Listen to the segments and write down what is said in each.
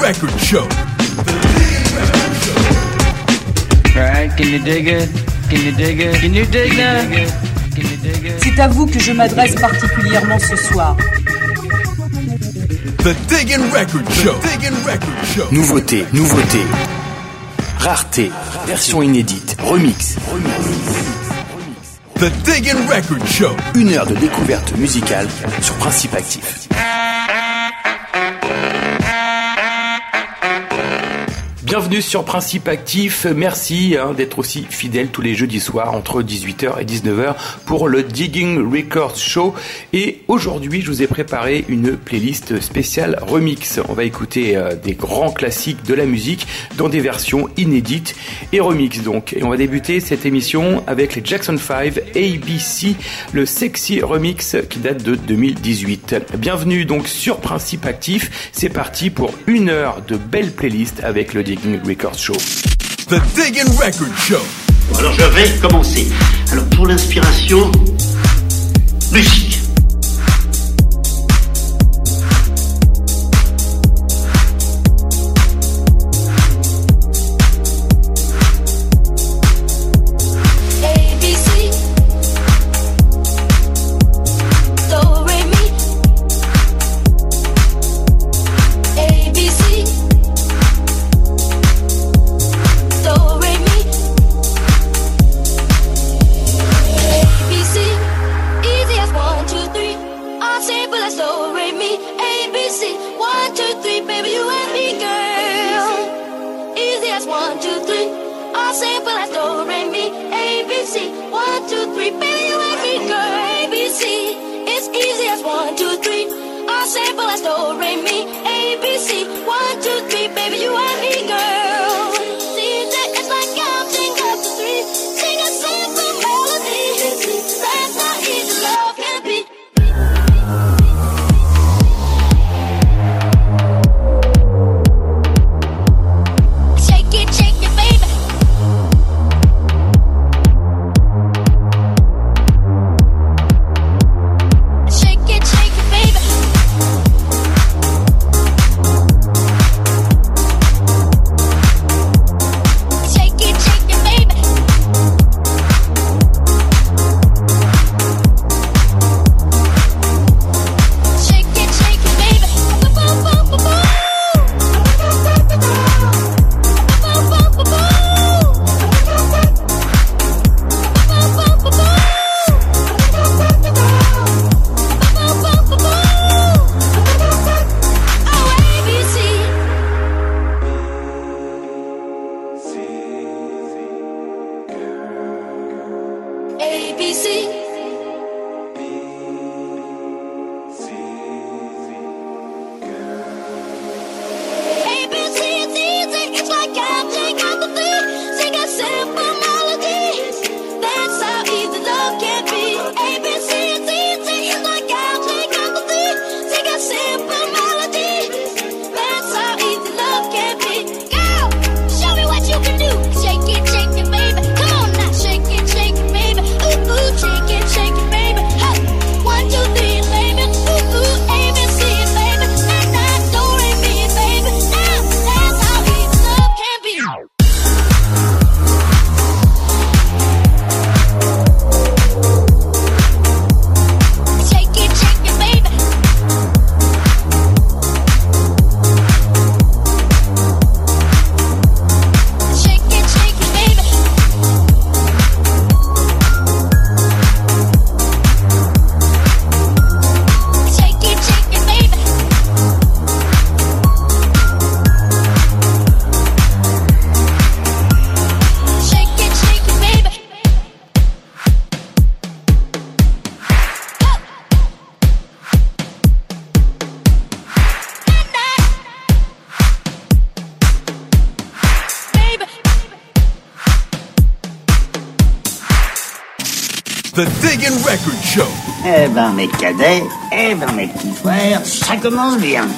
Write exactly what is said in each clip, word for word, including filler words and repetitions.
Record Show. Right, can you dig it? Can you dig it? Can you dig it? Can you dig it? C'est à vous que je m'adresse particulièrement ce soir. The Diggin' Record Show. The Diggin' Record Show. Nouveauté, nouveauté. Rareté, version inédite, remix. The Diggin' Record Show. Une heure de découverte musicale sur Principe Actif. Bienvenue sur Principe Actif, merci hein, d'être aussi fidèle tous les jeudis soirs entre dix-huit heures et dix-neuf heures pour le Diggin' Record Show. Et aujourd'hui je vous ai préparé une playlist spéciale remix. On va écouter euh, des grands classiques de la musique dans des versions inédites et remix donc. Et on va débuter cette émission avec les Jackson five, A B C, le sexy remix qui date de deux mille dix-huit. Bienvenue donc sur Principe Actif, c'est parti pour une heure de belles playlists avec le Diggin' Record Show. The Diggin' Record Show. Bon, alors je vais commencer. Alors pour l'inspiration, musique. The Diggin' Record Show. Eh ben mes cadets, eh ben mes petits frères, ça commence bien.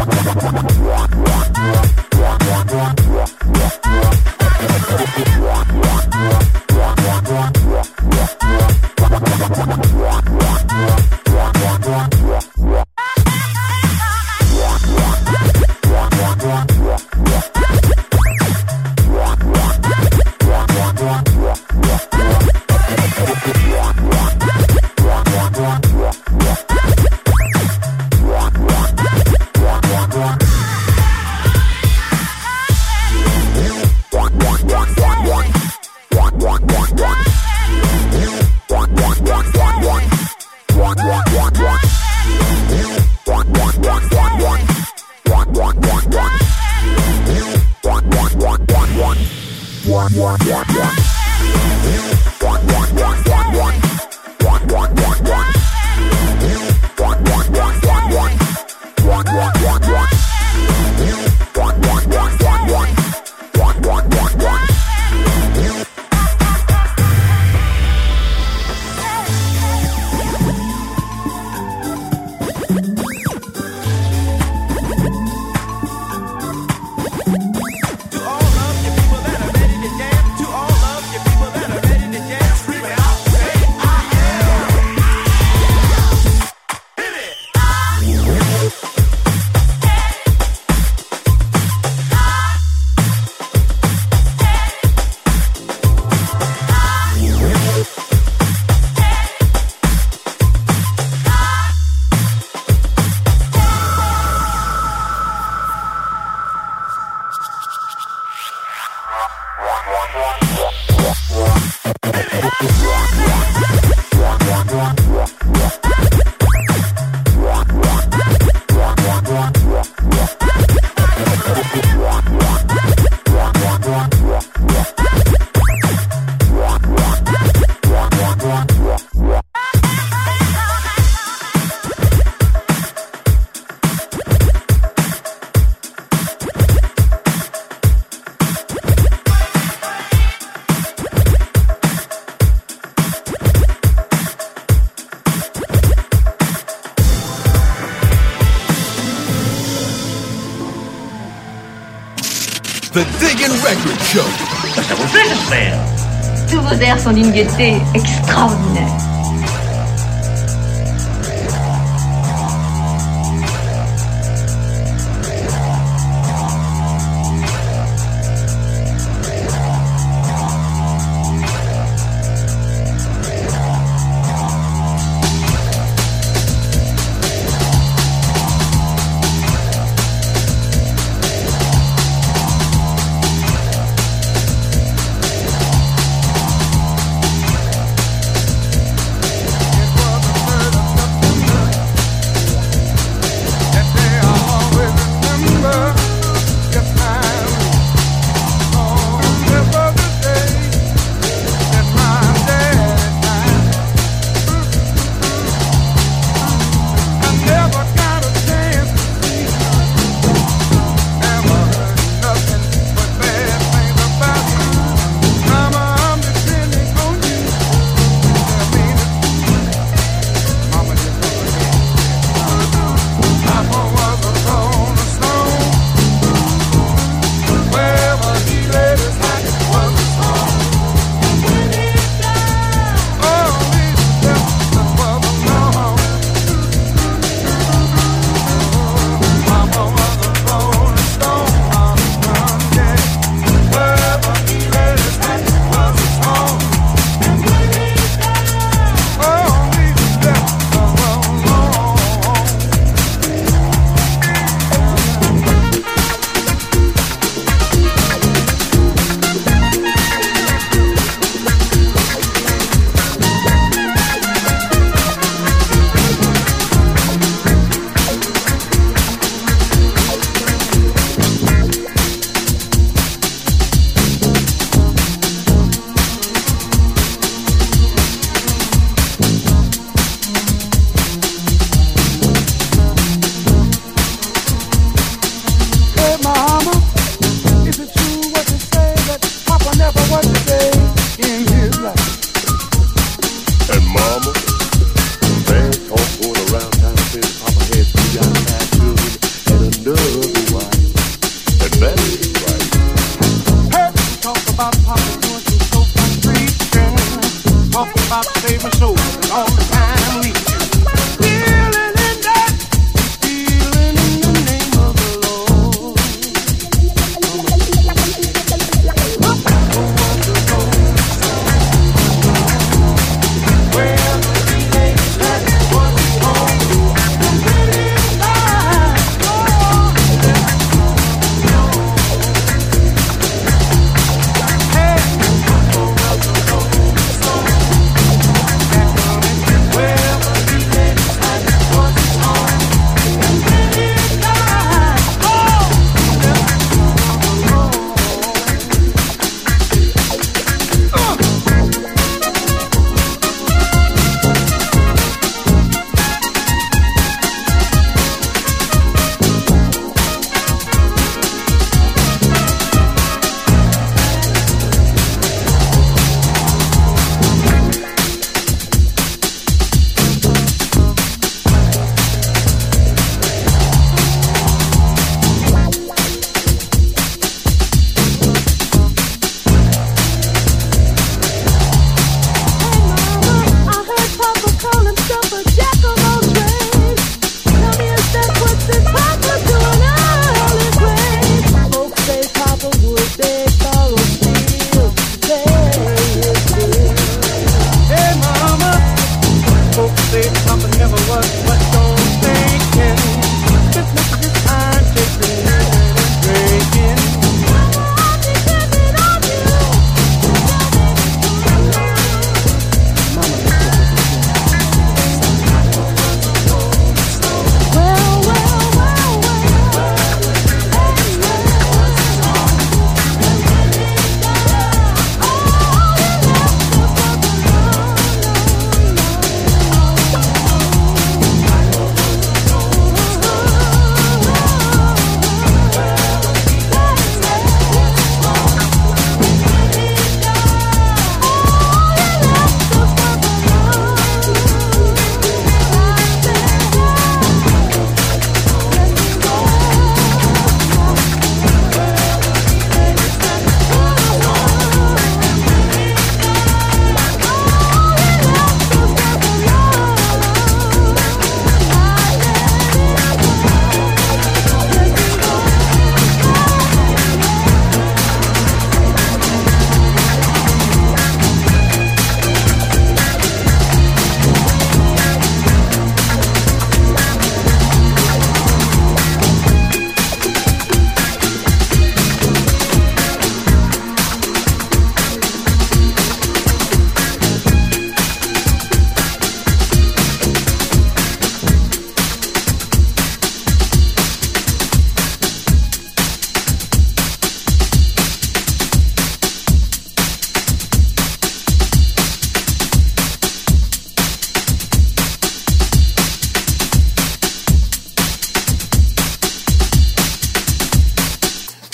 The Diggin' Record Show. Ça vous plaît, j'espère? Tous vos airs sont d'une gaieté extraordinaire.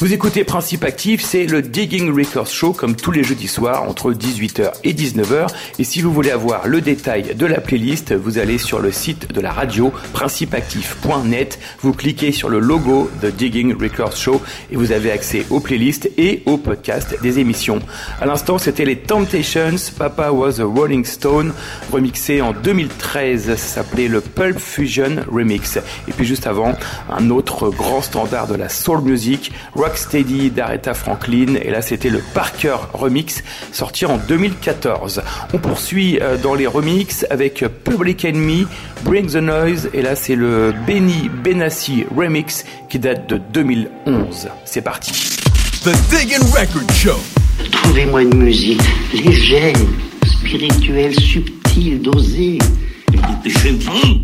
Vous écoutez Principe Actif, c'est le Digging Records Show comme tous les jeudis soirs entre dix-huit heures et dix-neuf heures. Et si vous voulez avoir le détail de la playlist, vous allez sur le site de la radio principe actif point net, vous cliquez sur le logo de Digging Records Show et vous avez accès aux playlists et aux podcasts des émissions. À l'instant, c'était les Temptations, Papa Was a Rolling Stone, remixé en deux mille treize, ça s'appelait le Pulp Fusion Remix. Et puis juste avant, un autre grand standard de la soul music, Rocksteady d'Aretha Franklin, et là c'était le Parker Remix, sorti en deux mille quatorze. On poursuit dans les remixes avec Public Enemy, Bring the Noise, et là c'est le Benny Benassi Remix qui date de deux mille onze. C'est parti. The Diggin' Record Show. Trouvez-moi une musique légère, spirituelle, subtile, dosée. Dépêchez-vous.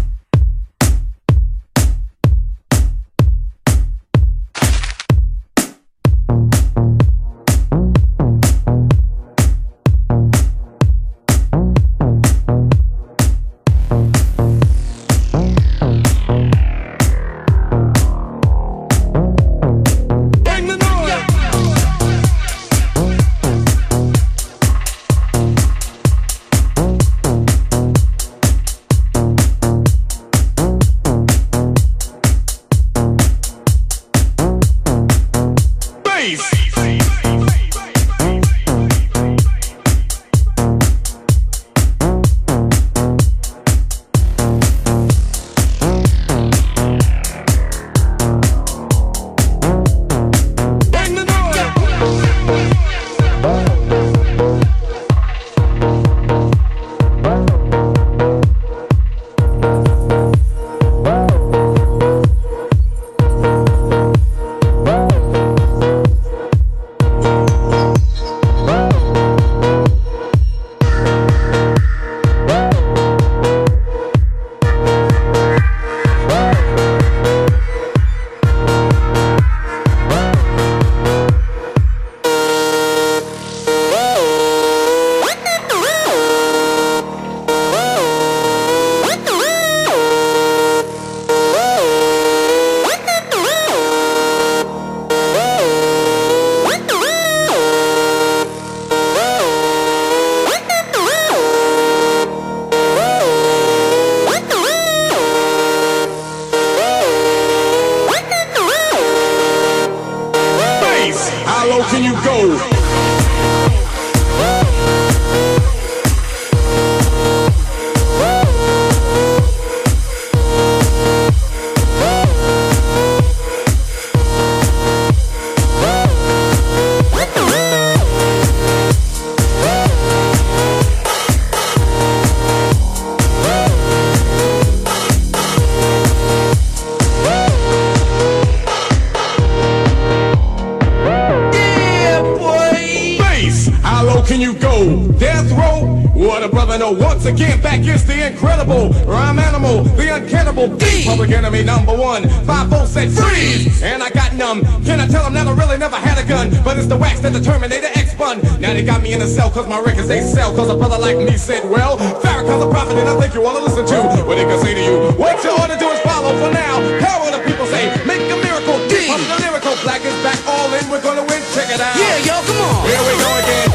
Again, back is the incredible rhyme animal, the uncannibal D. Public Enemy number one. Five volts said freeze, and I got numb. Can I tell them that I really never had a gun? But it's the wax that the Terminator X spun. Now they got me in a cell cause my records they sell. Cause a brother like me said, well, Farrakhan's a prophet and I think you wanna listen to what they can say to you. What you ought to do is follow for now. How will the people say? Make a miracle. D. Pump the lyrical. Black is back, all in. We're gonna win. Check it out. Yeah, yo, come on. Here we go again.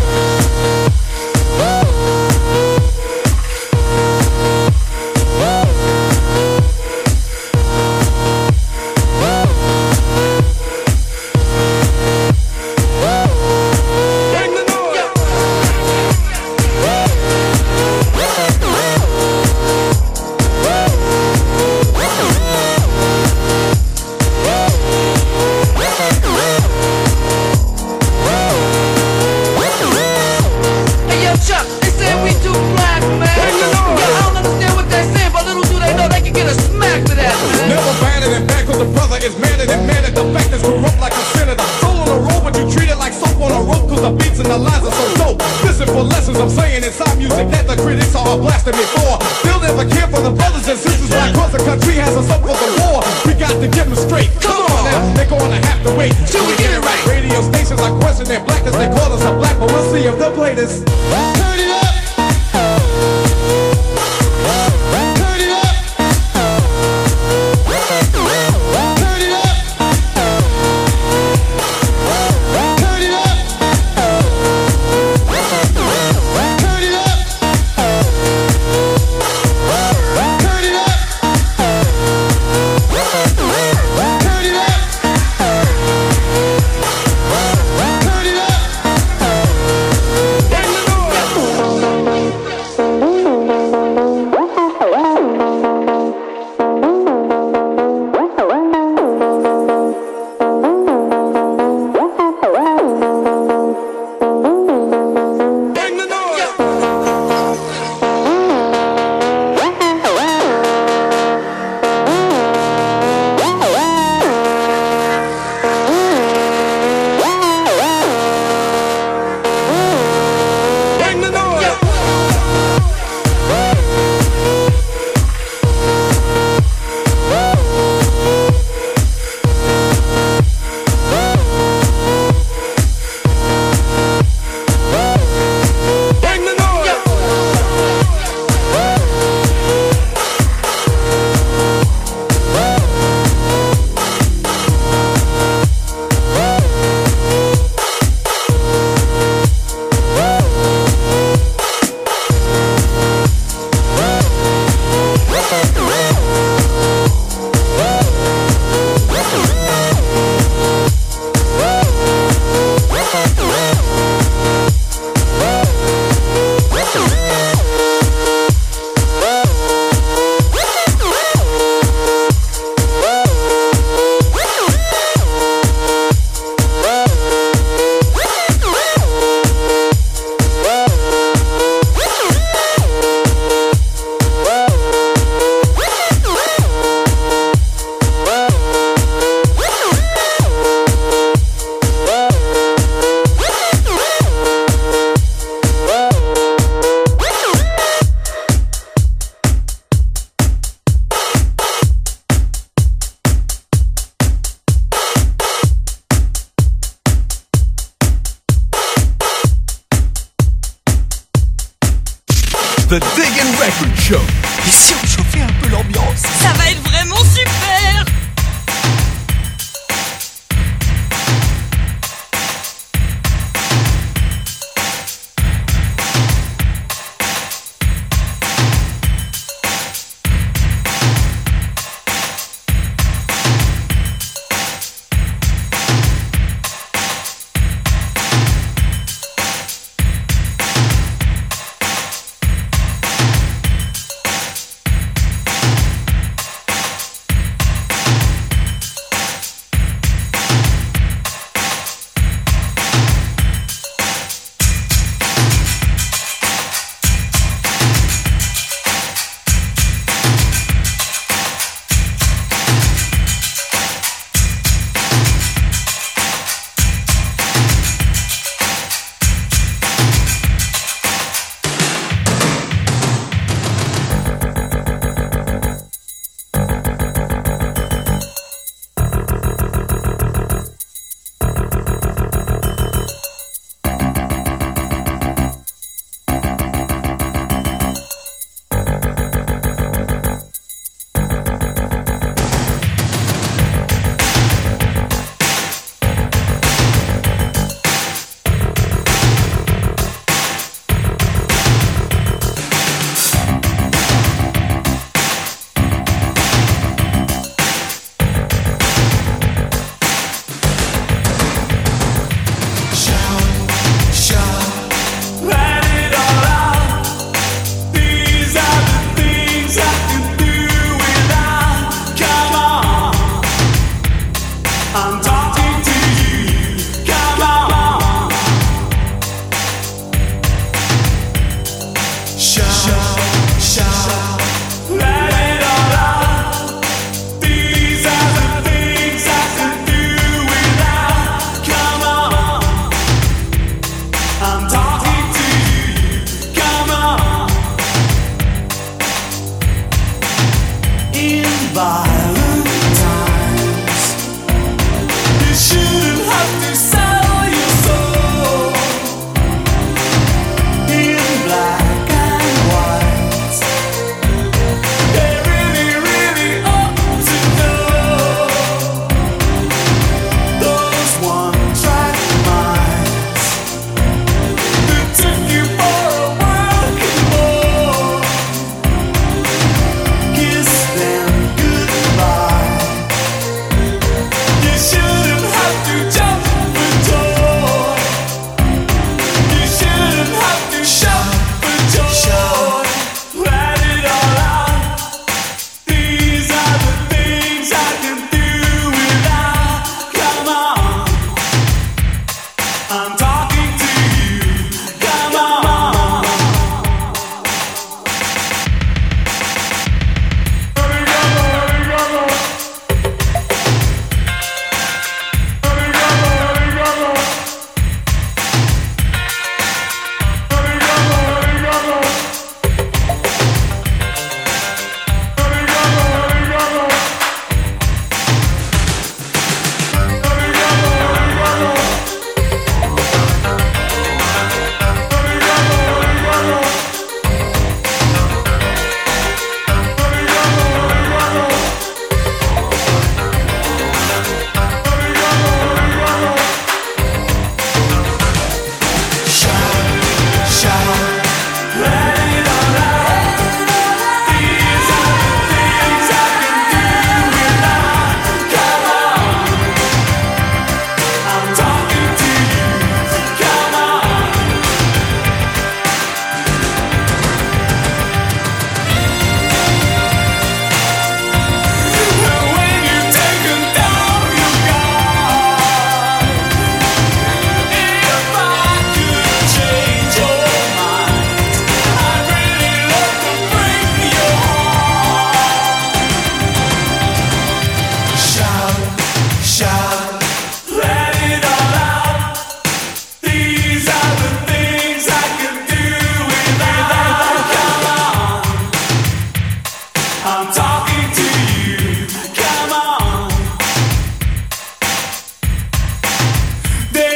The Diggin' Record Show. Et si on chauffait un peu l'ambiance? Ça va être vraiment super!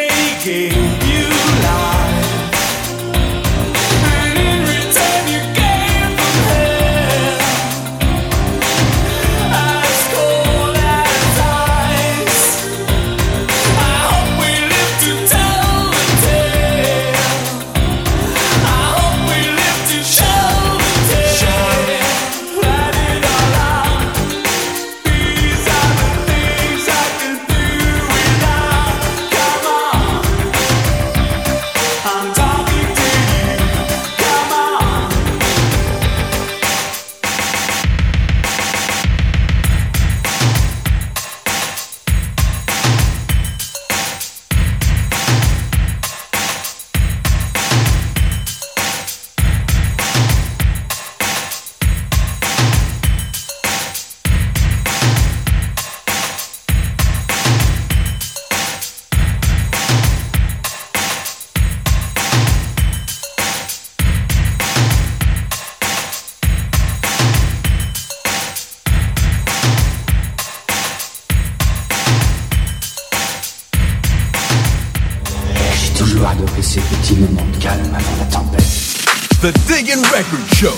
gave you life, and in return you gave histoire de ces petits moments de calme avant la tempête. The Diggin' Record Show.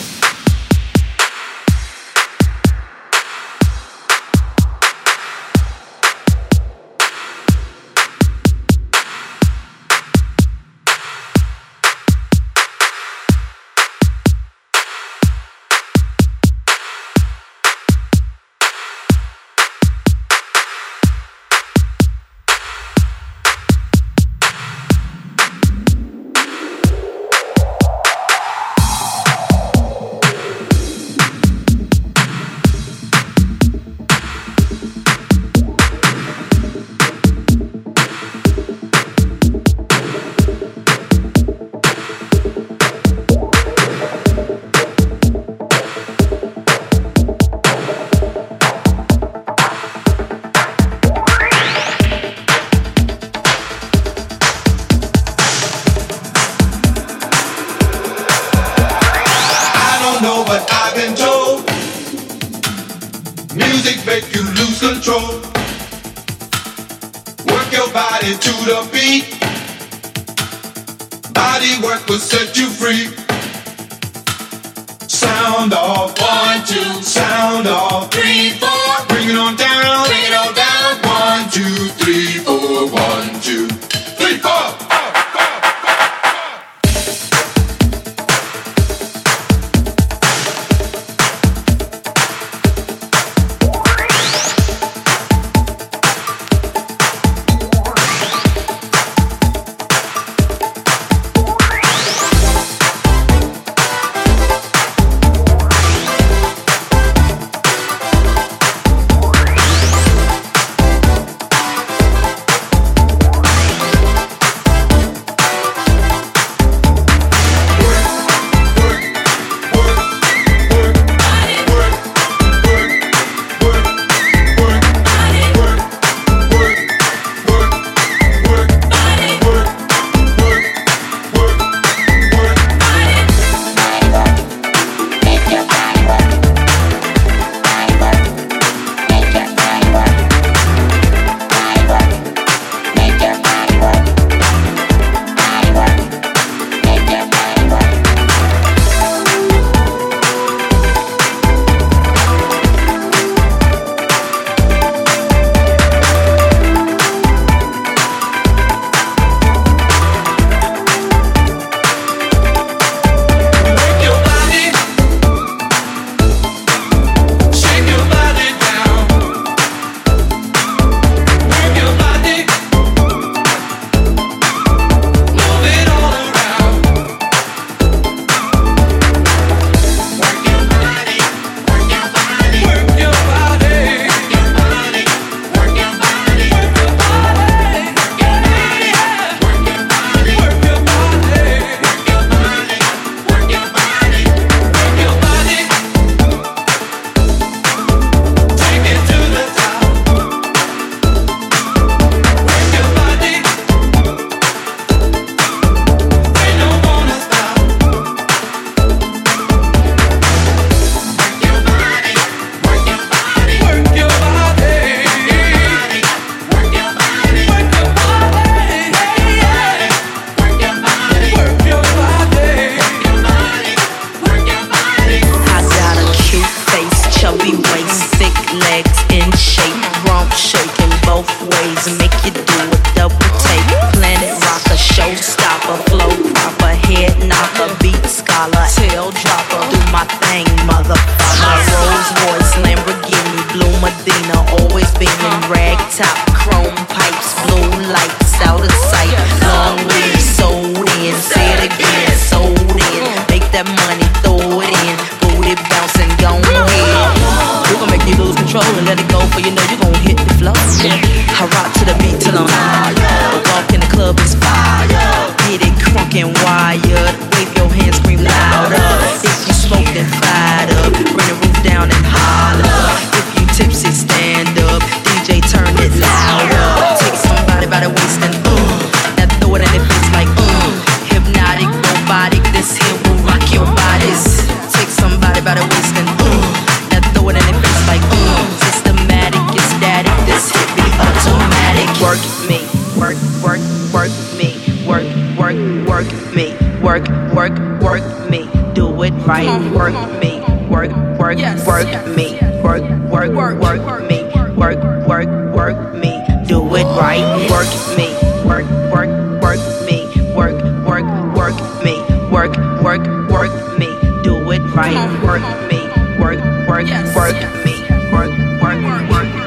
work me, work, work, work me, work, work, work me, work, work, work me, do it right, work me, work, work, work me, work, work, work me, work, work, work me, do it right, work me, work, work, work me, work, work, work me, work, work, work me, do it right, work me, work, work, work me, work, work, work me.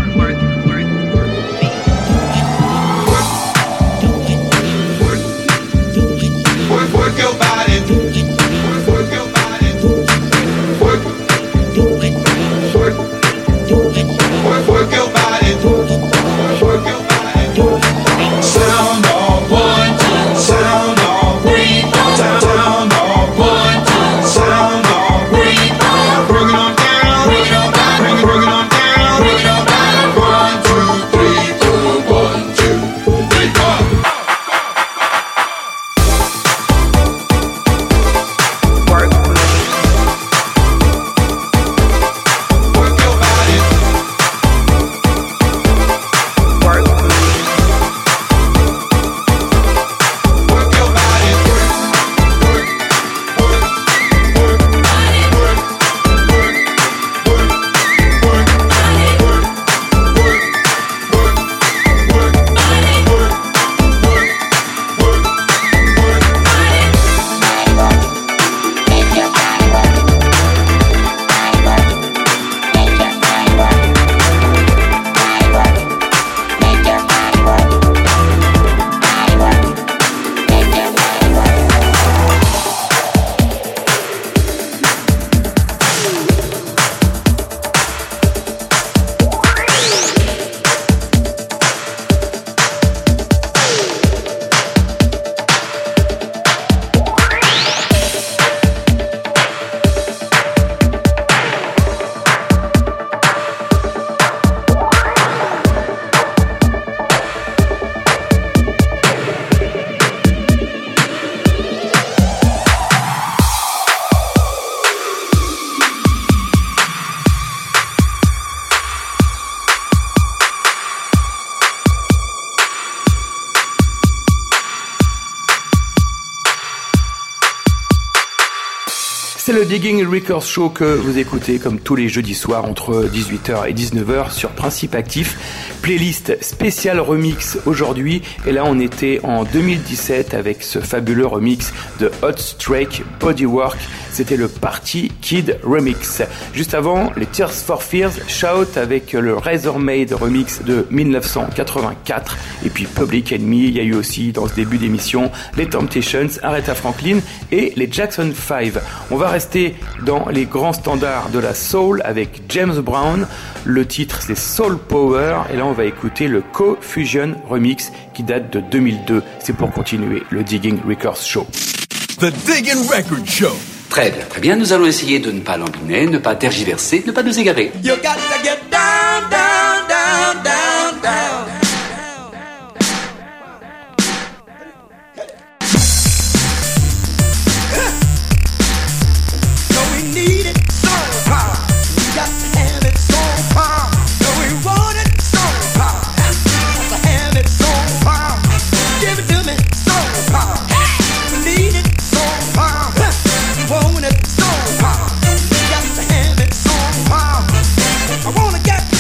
Work your body, work your body, work, do it, work, do it, work, work your body, work your body. Sound off one, two, sound off three, sound off one, two, sound off three, bring it on down, bring it on down, bring it, bring it on down, bring it on down. One, two, three, two, one, two, three, four. C'est le Digging Records Show que vous écoutez comme tous les jeudis soirs entre dix-huit heures et dix-neuf heures sur Principe Actif. Playlist spéciale remix aujourd'hui. Et là, on était en deux mille dix-sept avec ce fabuleux remix de Hot Strike Bodywork. C'était le Party Kid Remix. Juste avant, les Tears for Fears Shout avec le Razormaid remix de dix-neuf cent quatre-vingt-quatre. Et puis Public Enemy, il y a eu aussi dans ce début d'émission les Temptations, Aretha Franklin et les Jackson five. On va rester dans les grands standards de la soul avec James Brown. Le titre c'est Soul Power et là on va écouter le Co-Fusion remix qui date de deux mille deux. C'est pour continuer le Digging Records Show. The Digging Record Show. Très bien, très bien. Nous allons essayer de ne pas lambiner, ne pas tergiverser, ne pas nous égarer. You got to get down, down, down, down, down. So we need it, soul power. We got to have it, soul power. So we want it, soul power. Got to have it, soul power. Give it to me, soul power. We need it, soul power. We want it, soul power. We got to have it, soul power. I wanna get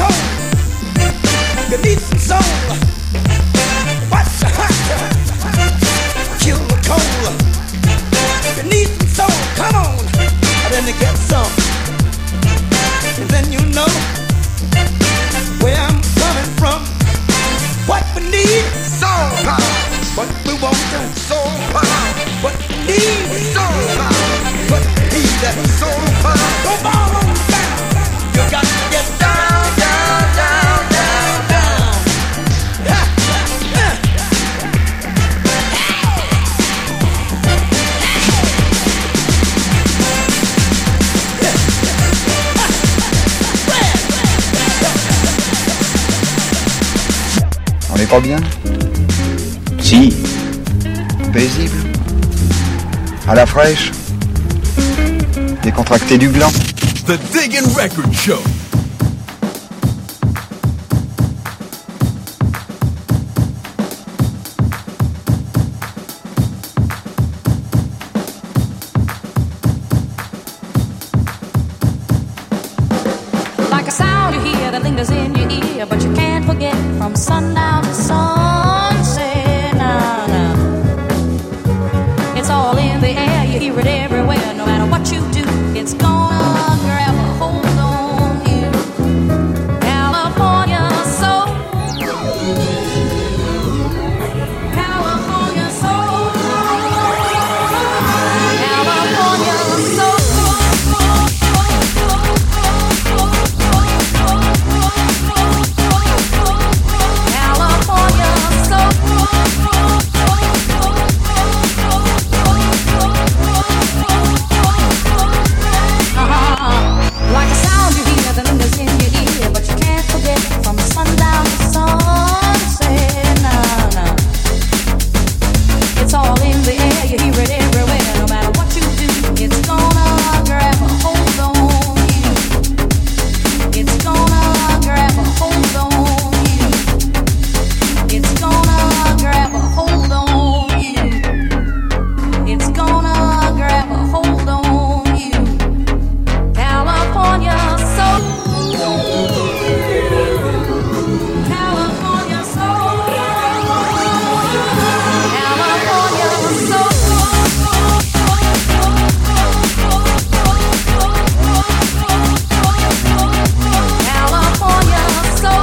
soul. You need some soul. What's the hot? Kill the cold. You need some soul. Come on. And then you get some. And then you know where I'm coming from. What we need is soul power. What we want is soul power. What we need is soul power. What we need is soul power. Go ball on down. You got to get down, down, down, down, down. Ha, ha. On n'est pas bien? Si. Paisible. À la fraîche. Décontracté du gland. The Diggin' Record Show. Like a sound you hear that lingers in your ear, but you can't forget from sundown to sunset. Nah, nah. It's all in the air, you hear it everywhere. No matter what you do, it's gonna grab a hold on you. California soul. California soul. California soul. California soul. Like a sound you hear that lingers in your ear, but you can't forget from sundown to sunset. Nah, nah. It's all in the air, you hear it everywhere. No matter what you do, it's gonna grab a hold on you. It's gonna grab a hold on you. It's gonna grab a hold on you. It's gonna grab a hold on you. California soul. California soul. California soul. California soul.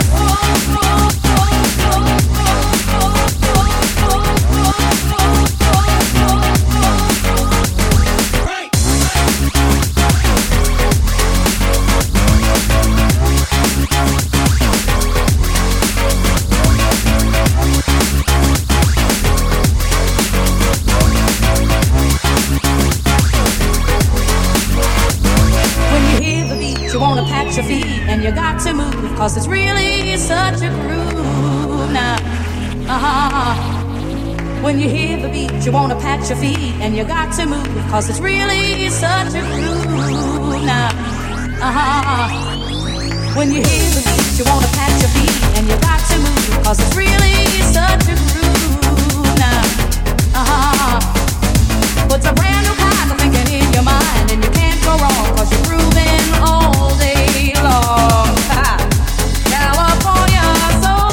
When you hear the beat, you wanna pat your feet, and you got to move, cause it's really such a groove now. Uh-huh. When you hear the beat, you wanna pat your feet, and you got to move, cause it's really such a groove now. Uh-huh. When you hear the beat, you wanna pat your feet, and you got to move, cause it's really such a groove now. Uh-huh. Puts a brand new kind of thinking in your mind, and you can't go wrong, cause you're grooving all day long. Ha. California soul.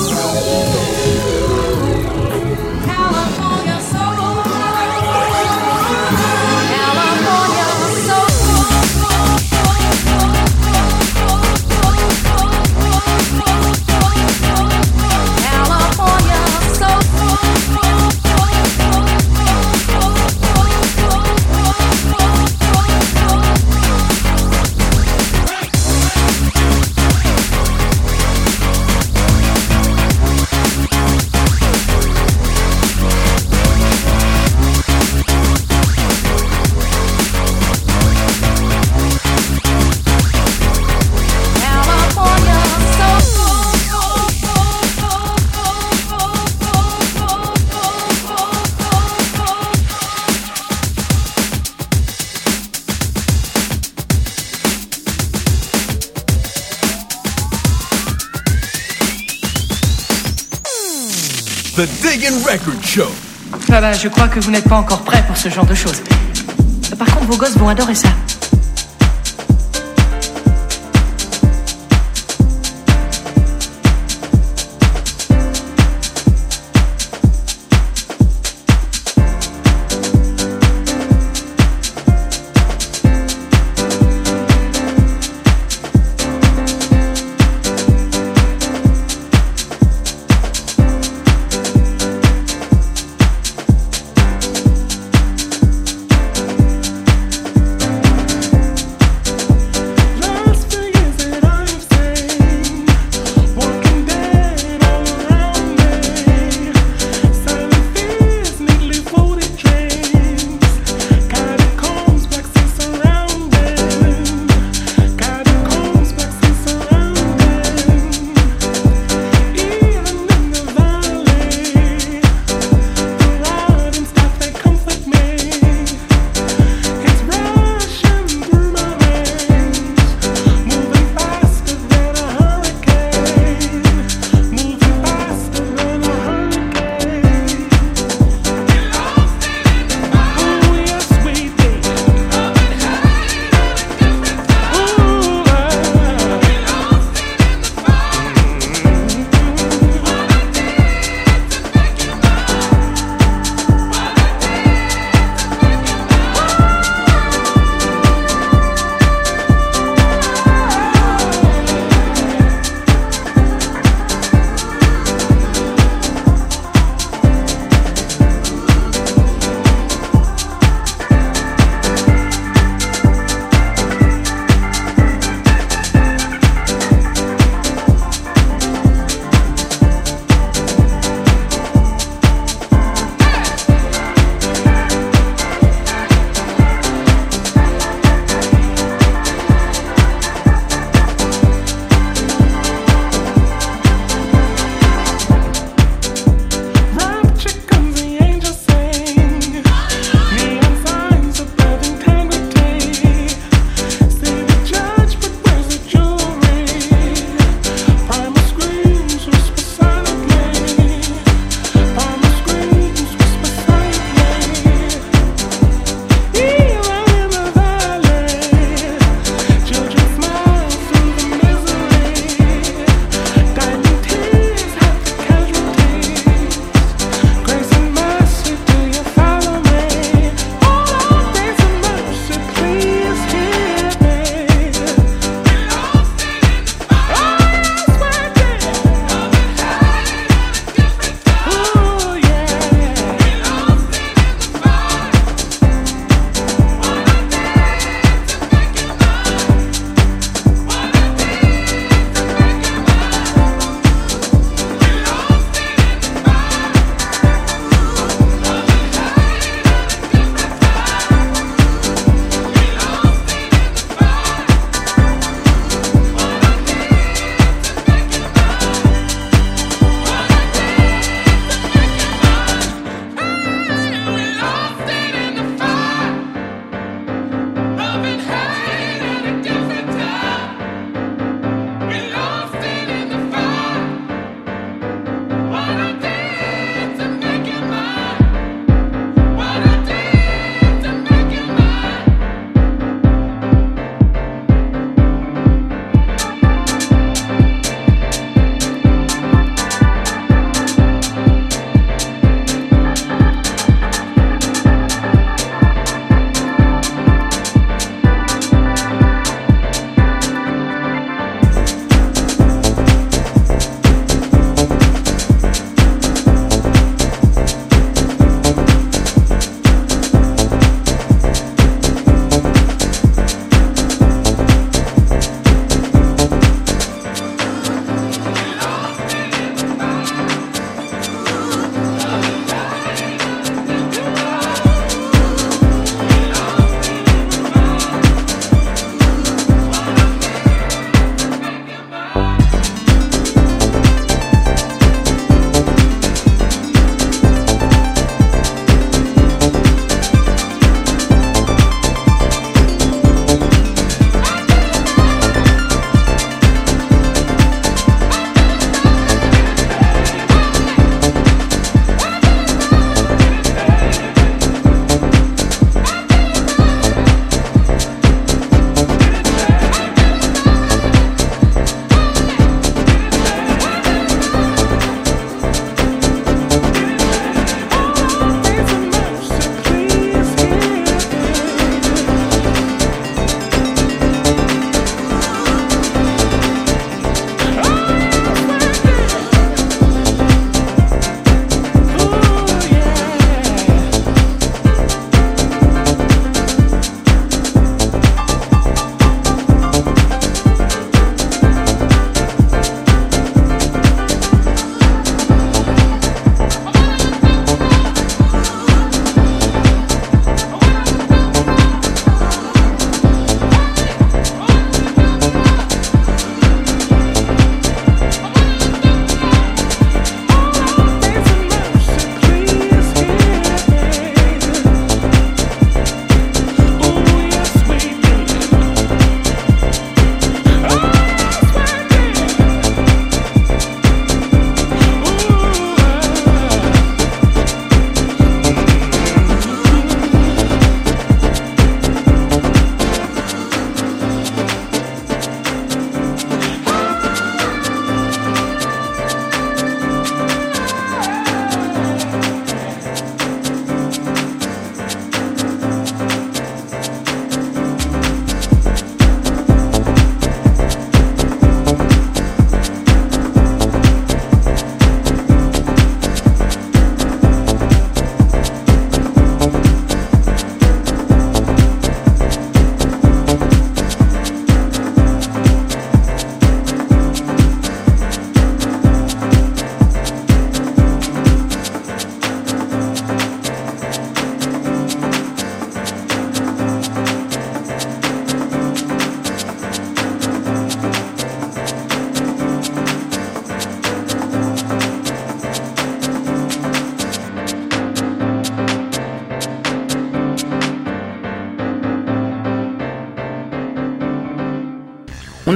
California soul. California soul. California soul. The Diggin' Record Show. Ah bah, je crois que vous n'êtes pas encore prêts pour ce genre de choses. Par contre, vos gosses vont adorer ça.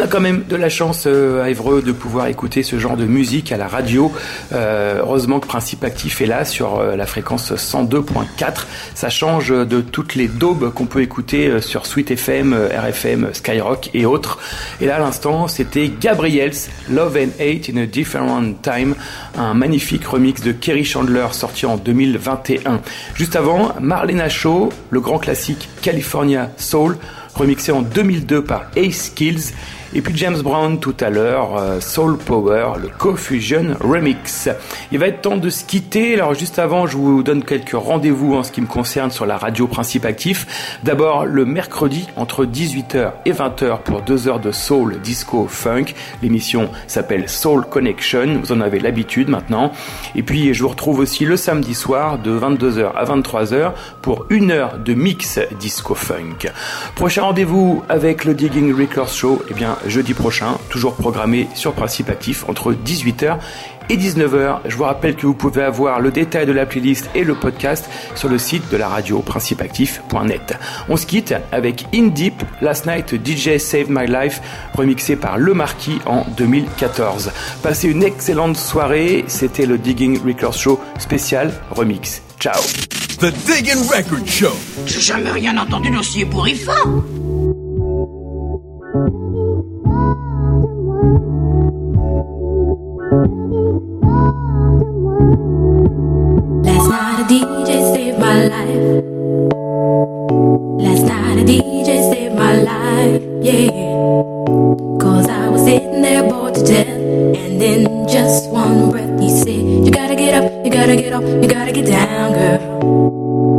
a quand même de la chance euh, à Évreux de pouvoir écouter ce genre de musique à la radio. Euh, heureusement que Principe Actif est là sur euh, la fréquence cent deux point quatre. Ça change de toutes les daubes qu'on peut écouter euh, sur Sweet F M, euh, R F M, Skyrock et autres. Et là, à l'instant, c'était Gabriel's Love and Hate in a Different Time, un magnifique remix de Kerry Chandler sorti en deux mille vingt et un. Juste avant, Marlena Shaw, le grand classique California Soul, remixé en deux mille deux par Ace Kills. Et puis James Brown tout à l'heure, euh, Soul Power, le Co-Fusion Remix. Il va être temps de se quitter. Alors juste avant, je vous donne quelques rendez-vous en ce qui me concerne sur la radio Principe Actif. D'abord le mercredi entre dix-huit heures et vingt heures pour deux heures de soul, disco, funk. L'émission s'appelle Soul Connection. Vous en avez l'habitude maintenant. Et puis je vous retrouve aussi le samedi soir de vingt-deux heures à vingt-trois heures pour une heure de mix disco funk. Prochain rendez-vous avec le Digging Records Show, eh bien jeudi prochain, toujours programmé sur Principe Actif entre dix-huit heures et dix-neuf heures. Je vous rappelle que vous pouvez avoir le détail de la playlist et le podcast sur le site de la radio principe actif point net. On se quitte avec In Deep, Last Night D J Saved My Life, remixé par Le Marquis en deux mille quatorze. Passez une excellente soirée, c'était le Digging Records Show spécial remix. Ciao. The Digging Record Show. J'ai jamais rien entendu d'aussi ébouriffant. Last night a D J saved my life. Last night a D J saved my life, yeah. Cause I was sitting there bored to death, and in just one breath he said, you gotta get up, you gotta get up, you gotta get down, girl.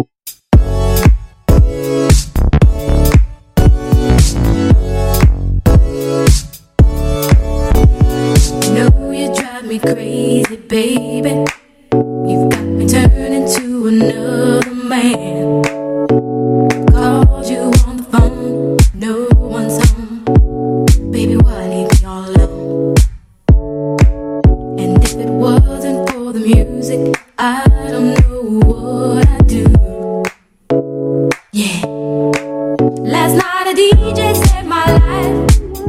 Crazy baby, you've got me turning to another man. Called you on the phone, no one's home. Baby, why leave me all alone? And if it wasn't for the music, I don't know what I'd do. Yeah. Last night a D J saved my life.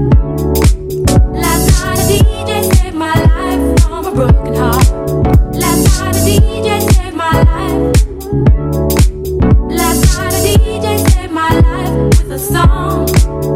Last night a D J saved my life from a broken heart. Last night a D J saved my life. Last night a D J saved my life with a song.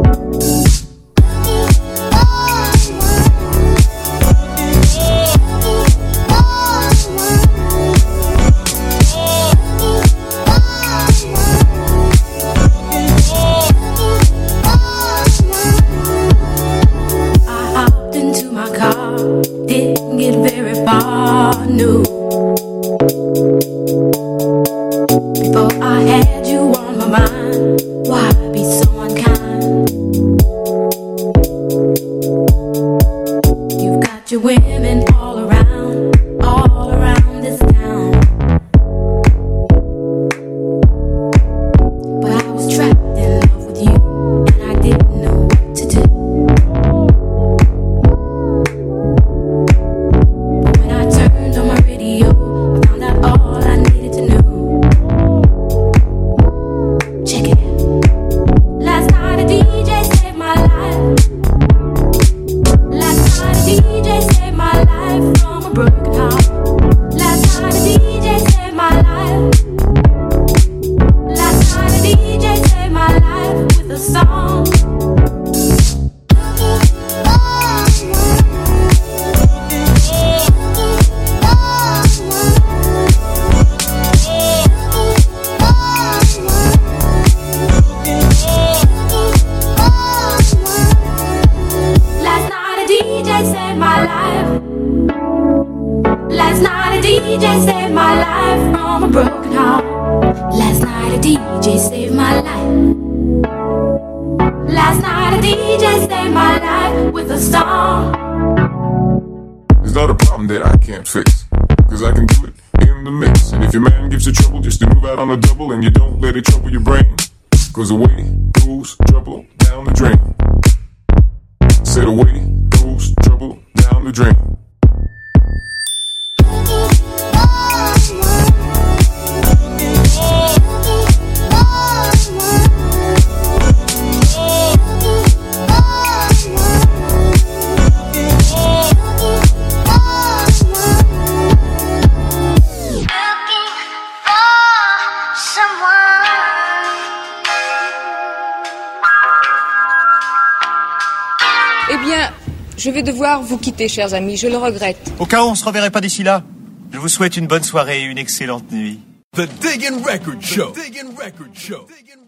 Didn't get very far, no. Before I had you on my mind, why be so unkind? You've got your women all around, all around this town. But I was trapped in love with you, and I didn't know what to do. Eh bien, je vais devoir vous quitter, chers amis, je le regrette. Au cas où on se reverrait pas d'ici là, je vous souhaite une bonne soirée et une excellente nuit. The Diggin' Record Show. The Diggin' Record Show.